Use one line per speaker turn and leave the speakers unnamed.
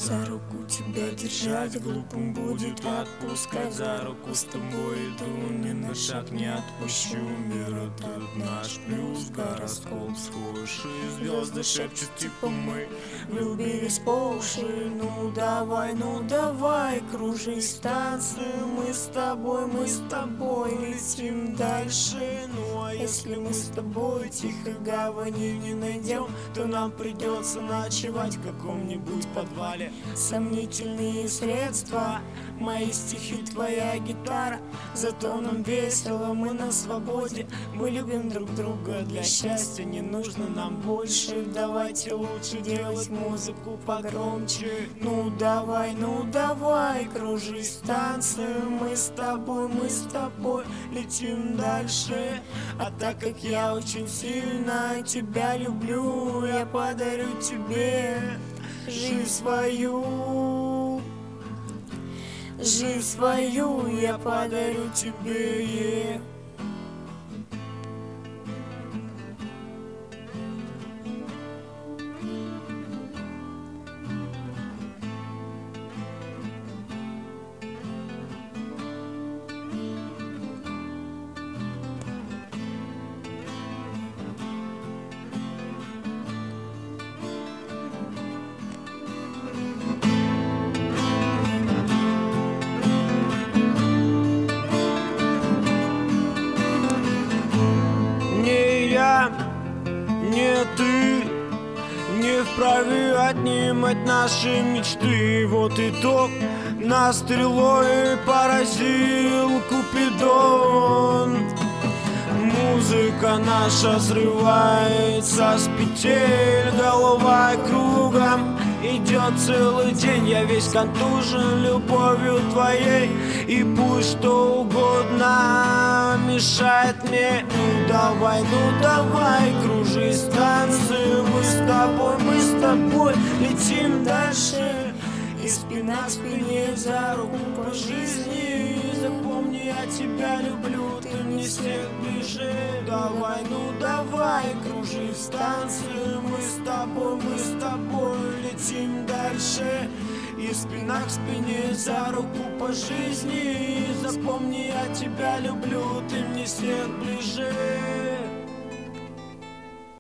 За руку тебя держать глупым будет отпускать. За руку с тобой иду, ни на шаг не отпущу. Мир этот наш плюс, гороскоп схож, и звезды шепчут типа мы влюбились по уши. Ну давай, кружись станцию. Мы с тобой летим дальше. Ну а если мы с тобой тихой гавани не найдем, то нам придется ночевать в каком-нибудь подвале. Сомнительные средства, мои стихи, твоя гитара. Зато нам весело, мы на свободе. Мы любим друг друга, для счастья не нужно нам больше. Давайте лучше делать музыку погромче. Ну давай, кружись станцию. Мы с тобой летим дальше. А так как я очень сильно тебя люблю, я подарю тебе жизнь свою. Жизнь свою я подарю тебе. Не ты не вправе отнимать наши мечты. Вот итог, нас стрелой поразил Купидон. Музыка наша срывается с петель, голова кругом идет целый день. Я весь контужен любовью твоей, и пусть что угодно мешает мне. Ну давай, кружись станцию. Мы с тобой летим дальше. И спина к спине, за руку по жизни. Запомни, я тебя люблю, ты мне всех ближе. Давай, кружись станцию. Мы с тобой летим дальше. И спина к спине, за руку по жизни. Запомни, я тебя люблю, ты мне всех ближе.